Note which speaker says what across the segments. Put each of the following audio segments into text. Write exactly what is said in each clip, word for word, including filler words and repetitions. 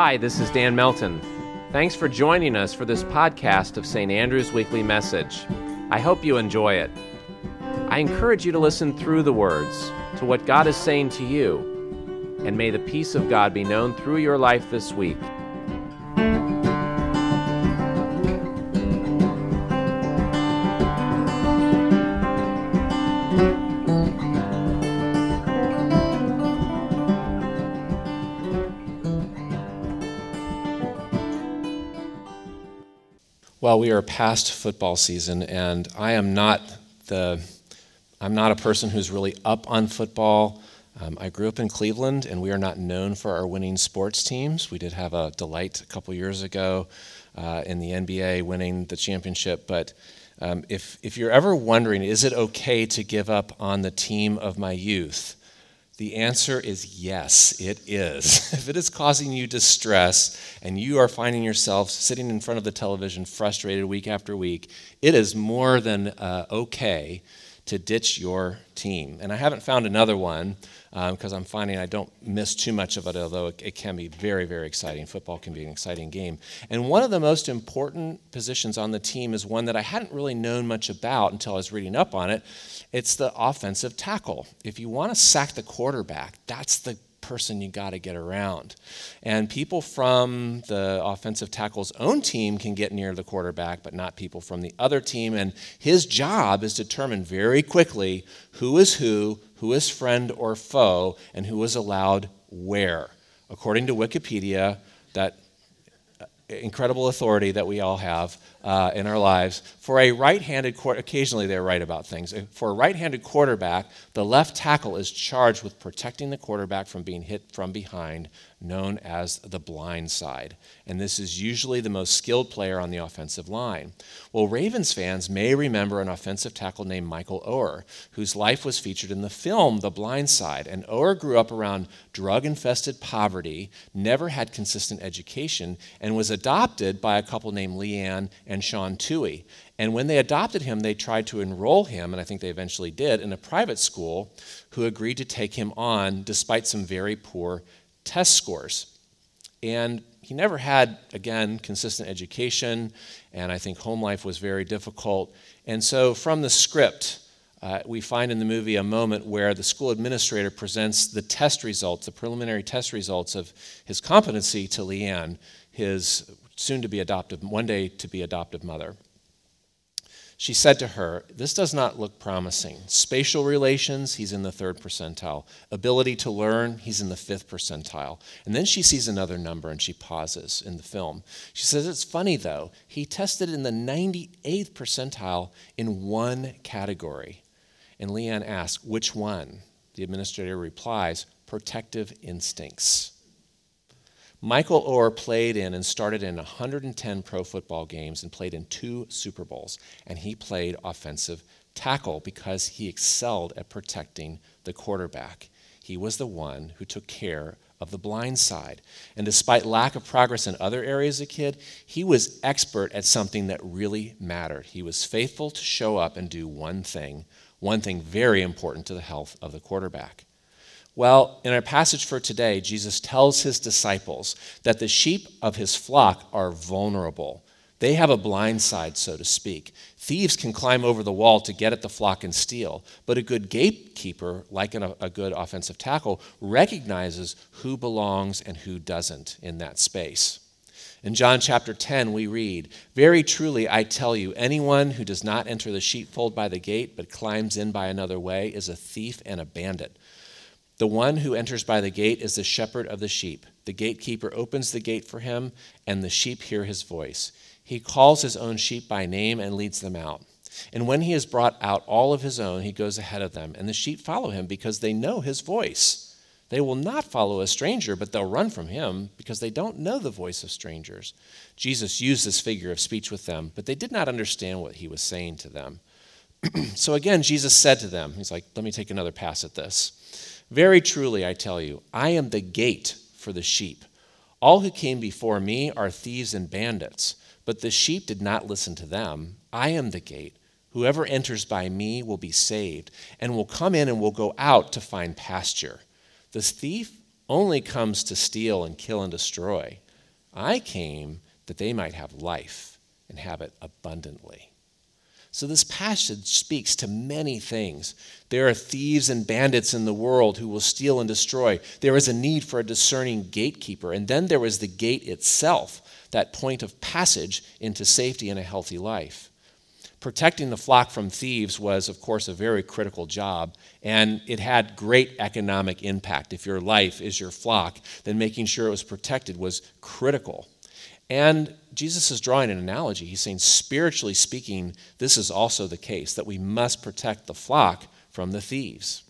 Speaker 1: Hi, this is Dan Melton. Thanks for joining us for this podcast of Saint Andrew's Weekly Message. I hope you enjoy it. I encourage you to listen through the words to what God is saying to you, and may the peace of God be known through your life this week.
Speaker 2: Well, we are past football season, and I am not the, I'm not a person who's really up on football. Um, I grew up in Cleveland, and we are not known for our winning sports teams. We did have a delight a couple years ago uh, in the N B A winning the championship, but um, if if you're ever wondering, is it okay to give up on the team of my youth? The answer is yes, it is. If it is causing you distress and you are finding yourself sitting in front of the television frustrated week after week, it is more than uh, okay to ditch your team. And I haven't found another one because um, I'm finding I don't miss too much of it, although it, it can be very, very exciting. Football can be an exciting game. And one of the most important positions on the team is one that I hadn't really known much about until I was reading up on it. It's the offensive tackle. If you want to sack the quarterback, that's the person you got to get around. And people from the offensive tackle's own team can get near the quarterback, but not people from the other team. And his job is to determine very quickly who is who, who is friend or foe, and who is allowed where. According to Wikipedia, that incredible authority that we all have uh, in our lives, for a right-handed quarterback, occasionally they're right about things, for a right-handed quarterback, the left tackle is charged with protecting the quarterback from being hit from behind, known as the blind side. And this is usually the most skilled player on the offensive line. Well, Ravens fans may remember an offensive tackle named Michael Oher, whose life was featured in the film The Blind Side. And Oher grew up around drug-infested poverty, never had consistent education, and was adopted by a couple named Leanne and Sean Toohey. And when they adopted him, they tried to enroll him, and I think they eventually did, in a private school who agreed to take him on despite some very poor test scores. And he never had, again, consistent education, and I think home life was very difficult. And so from the script, uh, we find in the movie a moment where the school administrator presents the test results, the preliminary test results of his competency to Leanne, his soon-to-be adoptive, one day to be adoptive mother. She said to her, "This does not look promising. Spatial relations, he's in the third percentile. Ability to learn, he's in the fifth percentile." And then she sees another number and she pauses in the film. She says, "It's funny though, he tested in the ninety-eighth percentile in one category." And Leanne asks, "Which one?" The administrator replies, "Protective instincts." Michael Oher played in and started in one hundred ten pro football games and played in two Super Bowls. And he played offensive tackle because he excelled at protecting the quarterback. He was the one who took care of the blind side. And despite lack of progress in other areas as a kid, he was expert at something that really mattered. He was faithful to show up and do one thing, one thing very important to the health of the quarterback. Well, in our passage for today, Jesus tells his disciples that the sheep of his flock are vulnerable. They have a blind side, so to speak. Thieves can climb over the wall to get at the flock and steal, but a good gatekeeper, like an, a good offensive tackle, recognizes who belongs and who doesn't in that space. In John chapter ten, we read, "Very truly, I tell you, anyone who does not enter the sheepfold by the gate but climbs in by another way is a thief and a bandit. The one who enters by the gate is the shepherd of the sheep. The gatekeeper opens the gate for him, and the sheep hear his voice. He calls his own sheep by name and leads them out. And when he has brought out all of his own, he goes ahead of them, and the sheep follow him because they know his voice. They will not follow a stranger, but they'll run from him because they don't know the voice of strangers." Jesus used this figure of speech with them, but they did not understand what he was saying to them. So again, Jesus said to them, he's like, let me take another pass at this. "Very truly, I tell you, I am the gate for the sheep. All who came before me are thieves and bandits, but the sheep did not listen to them. I am the gate. Whoever enters by me will be saved, and will come in and will go out to find pasture. The thief only comes to steal and kill and destroy. I came that they might have life and have it abundantly. So this passage speaks to many things. There are thieves and bandits in the world who will steal and destroy. There is a need for a discerning gatekeeper. And then there is the gate itself, that point of passage into safety and a healthy life. Protecting the flock from thieves was, of course, a very critical job, and it had great economic impact. If your life is your flock, then making sure it was protected was critical. And Jesus is drawing an analogy. He's saying, spiritually speaking, this is also the case, that we must protect the flock from the thieves.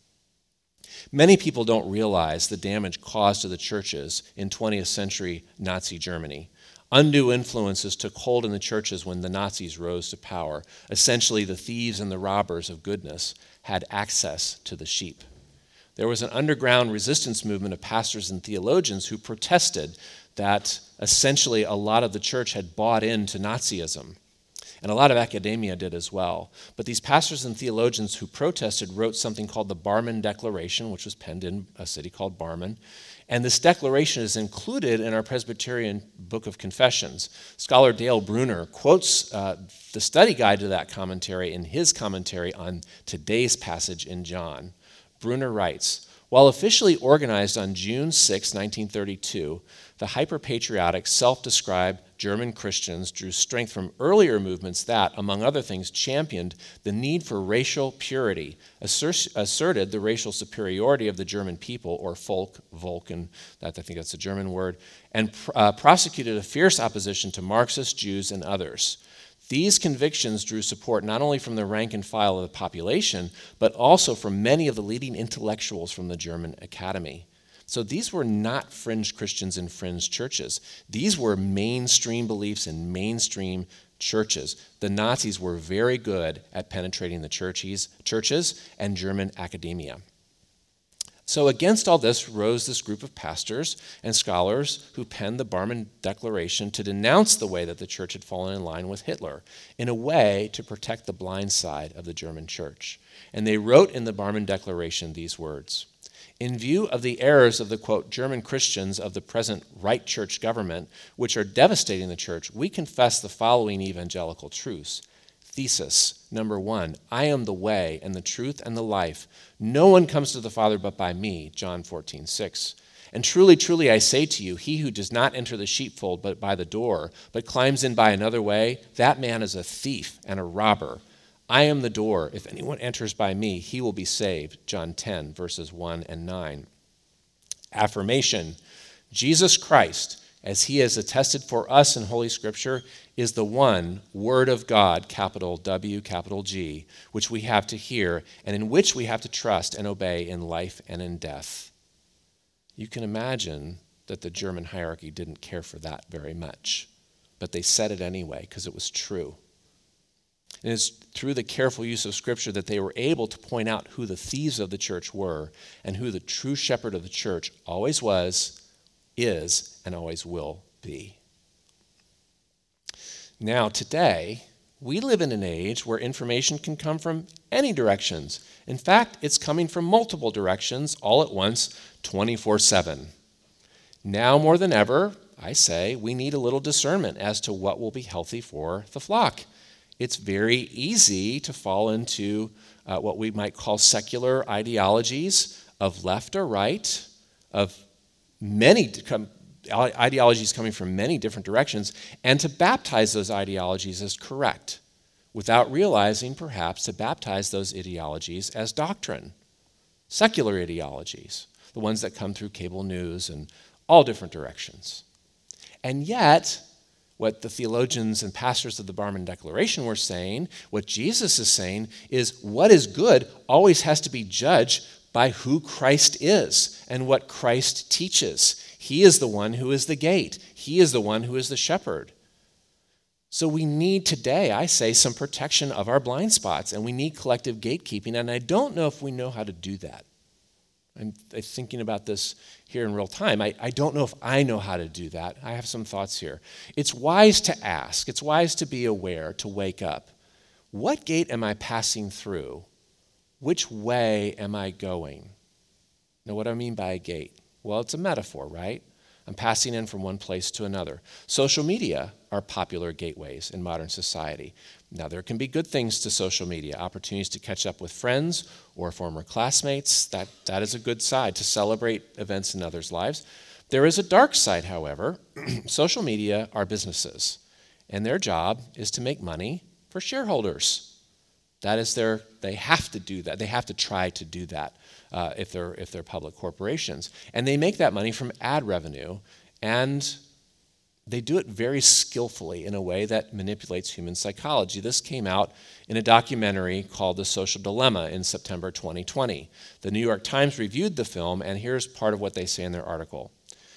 Speaker 2: Many people don't realize the damage caused to the churches in twentieth century Nazi Germany. Undue influences took hold in the churches when the Nazis rose to power. Essentially, the thieves and the robbers of goodness had access to the sheep. There was an underground resistance movement of pastors and theologians who protested that essentially a lot of the church had bought into Nazism. And a lot of academia did as well. But these pastors and theologians who protested wrote something called the Barmen Declaration, which was penned in a city called Barmen. And this declaration is included in our Presbyterian Book of Confessions. Scholar Dale Bruner quotes uh, the study guide to that commentary in his commentary on today's passage in John. Bruner writes, while officially organized on June sixth, nineteen thirty-two, the hyper-patriotic, self-described German Christians drew strength from earlier movements that, among other things, championed the need for racial purity, assert, asserted the racial superiority of the German people, or Volk, Volken, that, I think that's a German word, and uh, prosecuted a fierce opposition to Marxists, Jews, and others. These convictions drew support not only from the rank and file of the population, but also from many of the leading intellectuals from the German academy. So these were not fringe Christians in fringe churches. These were mainstream beliefs in mainstream churches. The Nazis were very good at penetrating the churches, churches and German academia. So against all this rose this group of pastors and scholars who penned the Barmen Declaration to denounce the way that the church had fallen in line with Hitler, in a way to protect the blind side of the German church. And they wrote in the Barmen Declaration these words, in view of the errors of the, quote, German Christians of the present right church government, which are devastating the church, we confess the following evangelical truths. Thesis, number one, I am the way and the truth and the life. No one comes to the Father but by me, John fourteen six. And truly, truly, I say to you, he who does not enter the sheepfold but by the door, but climbs in by another way, that man is a thief and a robber. I am the door. If anyone enters by me, he will be saved, John ten, verses one and nine. Affirmation, Jesus Christ, as he has attested for us in Holy Scripture, is the one Word of God, capital W, capital G, which we have to hear and in which we have to trust and obey in life and in death. You can imagine that the German hierarchy didn't care for that very much, but they said it anyway because it was true. And it's through the careful use of Scripture that they were able to point out who the thieves of the church were and who the true shepherd of the church always was, is, and always will be. Now, today, we live in an age where information can come from any directions. In fact, it's coming from multiple directions all at once, twenty-four seven. Now more than ever, I say, we need a little discernment as to what will be healthy for the flock. It's very easy to fall into uh, what we might call secular ideologies of left or right, of many com- ideologies coming from many different directions, and to baptize those ideologies as correct, without realizing perhaps to baptize those ideologies as doctrine. Secular ideologies, the ones that come through cable news and all different directions. And yet, what the theologians and pastors of the Barmen Declaration were saying, what Jesus is saying, is what is good always has to be judged by who Christ is and what Christ teaches. He is the one who is the gate. He is the one who is the shepherd. So we need today, I say, some protection of our blind spots, and we need collective gatekeeping, and I don't know if we know how to do that. I'm thinking about this here in real time. I, I don't know if I know how to do that. I have some thoughts here. It's wise to ask. It's wise to be aware, to wake up. What gate am I passing through? Which way am I going? Now, what do I mean by a gate? Well, it's a metaphor, right? I'm passing in from one place to another. Social media are popular gateways in modern society. Now, there can be good things to social media, opportunities to catch up with friends or former classmates. That, that is a good side, to celebrate events in others' lives. There is a dark side, however. Social media are businesses, and their job is to make money for shareholders. That is their, they have to do that. They have to try to do that uh, if they're if they're public corporations. And they make that money from ad revenue, and they do it very skillfully in a way that manipulates human psychology. This came out in a documentary called The Social Dilemma in September twenty twenty. The New York Times reviewed the film, and here's part of what they say in their article.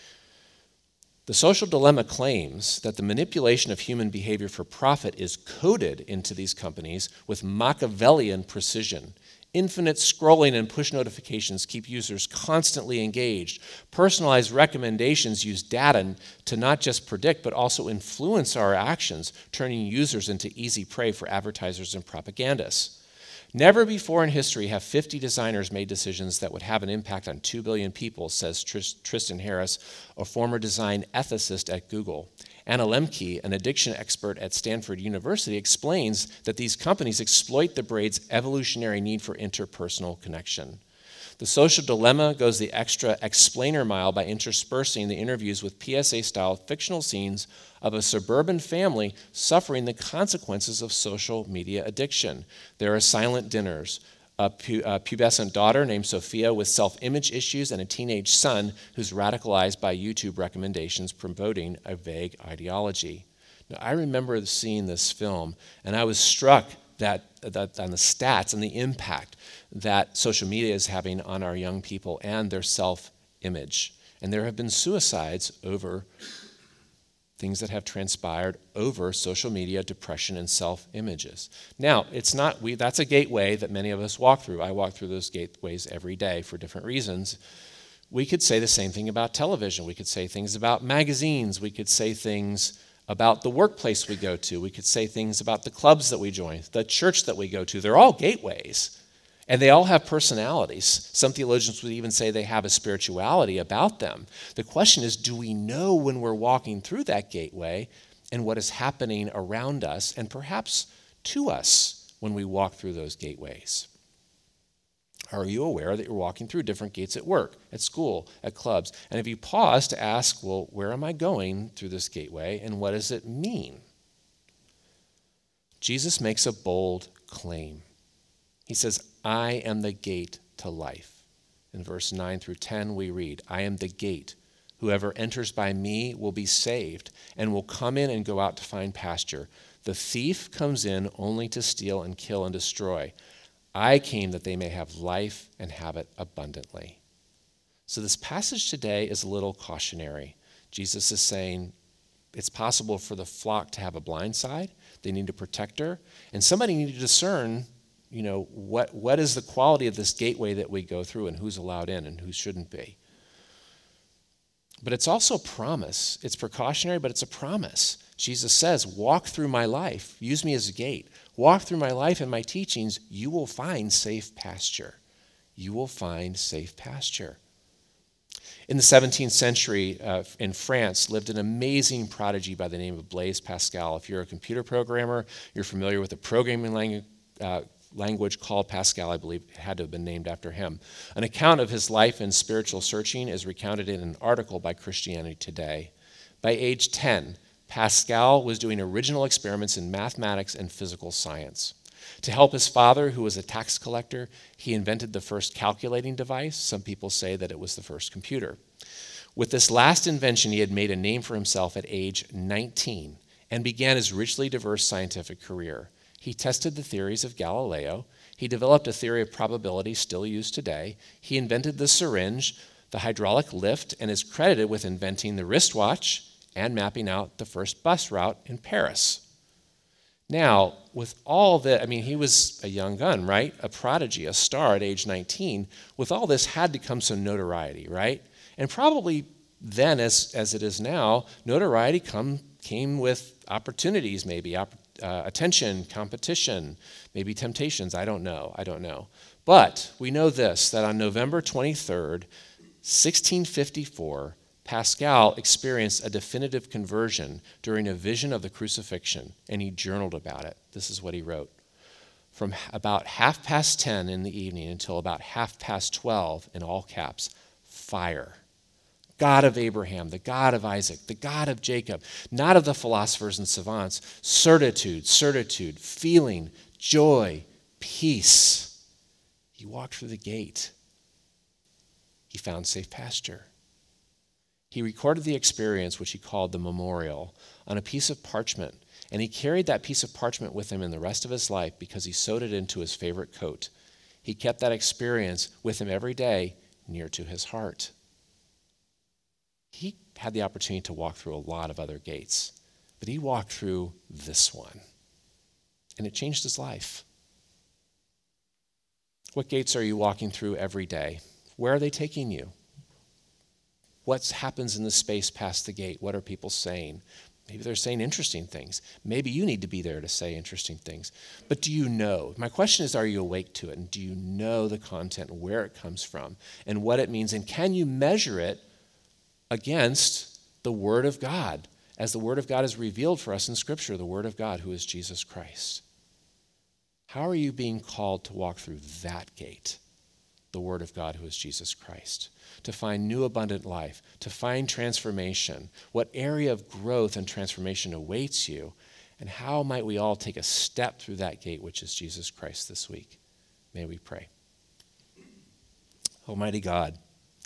Speaker 2: The Social Dilemma claims that the manipulation of human behavior for profit is coded into these companies with Machiavellian precision. Infinite scrolling and push notifications keep users constantly engaged. Personalized recommendations use data to not just predict, but also influence our actions, turning users into easy prey for advertisers and propagandists. Never before in history have fifty designers made decisions that would have an impact on two billion people, says Tristan Harris, a former design ethicist at Google. Anna Lemke, an addiction expert at Stanford University, explains that these companies exploit the brain's evolutionary need for interpersonal connection. The Social Dilemma goes the extra explainer mile by interspersing the interviews with P S A-style fictional scenes of a suburban family suffering the consequences of social media addiction. There are silent dinners, a, pu- a pubescent daughter named Sophia with self-image issues, and a teenage son who's radicalized by YouTube recommendations promoting a vague ideology. Now, I remember seeing this film, and I was struck that, that on the stats and the impact that social media is having on our young people and their self-image. And there have been suicides over things that have transpired over social media, depression, and self-images. Now, it's not we. That's a gateway that many of us walk through. I walk through those gateways every day for different reasons. We could say the same thing about television. We could say things about magazines. We could say things about the workplace we go to. We could say things about the clubs that we join, the church that we go to. They're all gateways. And they all have personalities. Some theologians would even say they have a spirituality about them. The question is, do we know when we're walking through that gateway and what is happening around us and perhaps to us when we walk through those gateways? Are you aware that you're walking through different gates at work, at school, at clubs? And have you paused to ask, well, where am I going through this gateway and what does it mean? Jesus makes a bold claim. He says, I am the gate to life. In verse nine through ten, we read, I am the gate. Whoever enters by me will be saved and will come in and go out to find pasture. The thief comes in only to steal and kill and destroy. I came that they may have life and have it abundantly. So this passage today is a little cautionary. Jesus is saying it's possible for the flock to have a blind side. They need a protector. And somebody needs to discern you know, what what is the quality of this gateway that we go through and who's allowed in and who shouldn't be. But it's also a promise. It's precautionary, but it's a promise. Jesus says, walk through my life. Use me as a gate. Walk through my life and my teachings. You will find safe pasture. You will find safe pasture. In the seventeenth century, uh, in France, lived an amazing prodigy by the name of Blaise Pascal. If you're a computer programmer, you're familiar with the programming language, uh, language called Pascal. I believe it had to have been named after him. An account of his life and spiritual searching is recounted in an article by Christianity Today. By age ten, Pascal was doing original experiments in mathematics and physical science. To help his father, who was a tax collector, he invented the first calculating device. Some people say that it was the first computer. With this last invention, he had made a name for himself at age nineteen and began his richly diverse scientific career. He tested the theories of Galileo. He developed a theory of probability still used today. He invented the syringe, the hydraulic lift, and is credited with inventing the wristwatch and mapping out the first bus route in Paris. Now, with all that, I mean, he was a young gun, right? A prodigy, a star at age nineteen. With all this had to come some notoriety, right? And probably then, as, as it is now, notoriety come, came with opportunities, maybe, opportunities. Uh, attention, competition, maybe temptations. I don't know. I don't know. But we know this, that on November twenty-third, sixteen fifty-four, Pascal experienced a definitive conversion during a vision of the crucifixion, and he journaled about it. This is what he wrote. From about half past ten in the evening until about half past twelve, in all caps, fire. God of Abraham, the God of Isaac, the God of Jacob, not of the philosophers and savants, certitude, certitude, feeling, joy, peace. He walked through the gate. He found safe pasture. He recorded the experience, which he called the memorial, on a piece of parchment, and he carried that piece of parchment with him in the rest of his life because he sewed it into his favorite coat. He kept that experience with him every day, near to his heart. He had the opportunity to walk through a lot of other gates, but he walked through this one, and it changed his life. What gates are you walking through every day? Where are they taking you? What happens in the space past the gate? What are people saying? Maybe they're saying interesting things. Maybe you need to be there to say interesting things. But do you know? My question is, are you awake to it? And do you know the content and where it comes from and what it means? And can you measure it against the Word of God, as the Word of God is revealed for us in Scripture, the Word of God, who is Jesus Christ? How are you being called to walk through that gate, the Word of God, who is Jesus Christ, to find new abundant life, to find transformation? What area of growth and transformation awaits you? And how might we all take a step through that gate, which is Jesus Christ, this week? May we pray. Almighty God,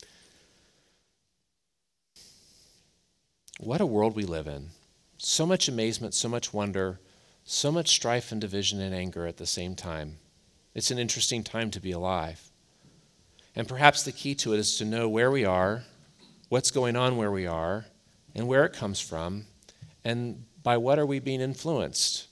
Speaker 2: what a world we live in. So much amazement, so much wonder, so much strife and division and anger at the same time. It's an interesting time to be alive. And perhaps the key to it is to know where we are, what's going on where we are, and where it comes from, and by what are we being influenced.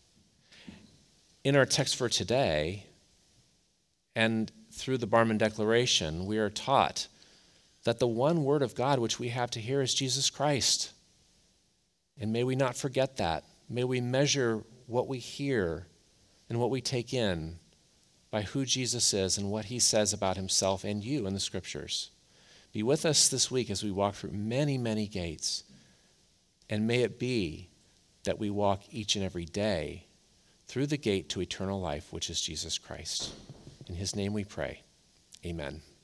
Speaker 2: In our text for today, and through the Barmen Declaration, we are taught that the one word of God which we have to hear is Jesus Christ. And may we not forget that. May we measure what we hear and what we take in by who Jesus is and what he says about himself and you in the Scriptures. Be with us this week as we walk through many, many gates. And may it be that we walk each and every day through the gate to eternal life, which is Jesus Christ. In his name we pray. Amen.